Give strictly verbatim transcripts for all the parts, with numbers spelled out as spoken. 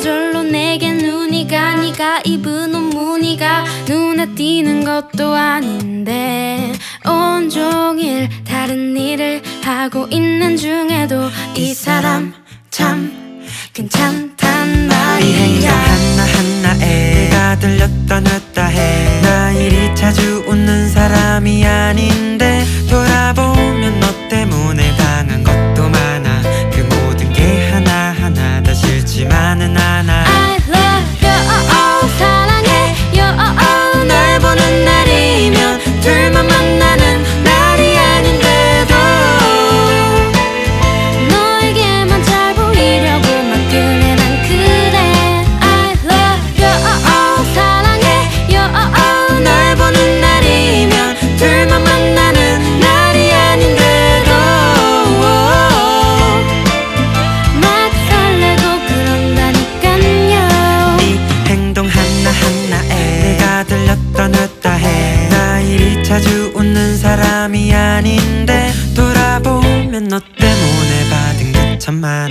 저절로 내게 눈이 가. 네가 입은 옷 무늬가 눈에 띄는 것도 아닌데 온종일 다른 일을 하고 있는 중에도 이 사람 참 괜찮단 말이야. 이 행동 하나하나에 내가 들렸다 놨다 해. 나 이리 자주 웃는 사람이 아닌데 돌아보면 너 때문에 당한 것도 많아. 그 모든 게 하나하나 다 싫지만은 않아. I love you, oh, oh, 사랑해요. 날 보는 날이면 둘만 만나는 날이 아닌데도 너에게만 잘 보이려고 막 그래 난 그래. I love you, oh, oh, 사랑해요. 날 보는 날이면 둘만 만나는 날이 아닌데도 막 설레고 그런다니깐요. 이 행동 하나하나에 내가 들렸다 놨다 해. 나 이리 자주 웃는 사람이 아닌데 돌아보면 너 때문에 받은 게 참 많아.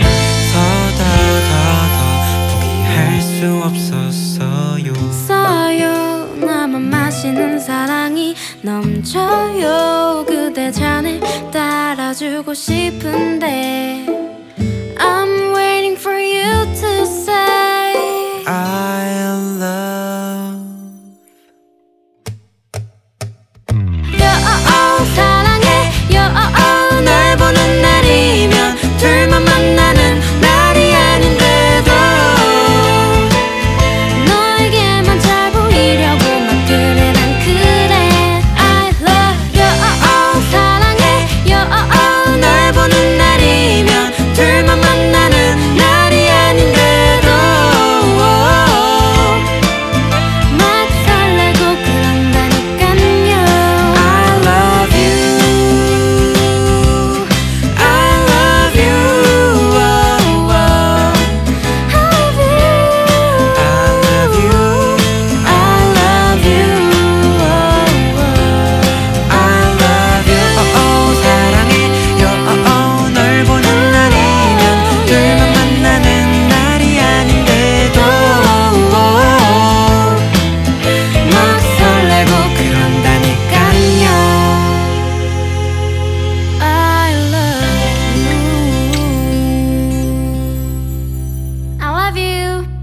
서더더더 포기할 수 없었어요. 써요. 나만 마시는 사랑이 넘쳐요. 그대 잔을 따라주고 싶은데 I'm waiting for you to say I love 요, 사랑해요. 날 보는 날이면 둘만 만나는 날이 아닌데도 너에게만 잘 보이려고 막 그래 난 그래. I love you, 사랑해요. 날 보는 날이면 둘만 만나는 날이 아닌데도 막 설레고 그런다니깐요. I love you I love you oh, oh. I love you. I love you I love you. I love you oh, oh. 사랑해요 oh, oh. 널 보는 날이면 둘만 만나는 날이 아닌데도 막 설레고 그런다니깐요. I love you. I love you.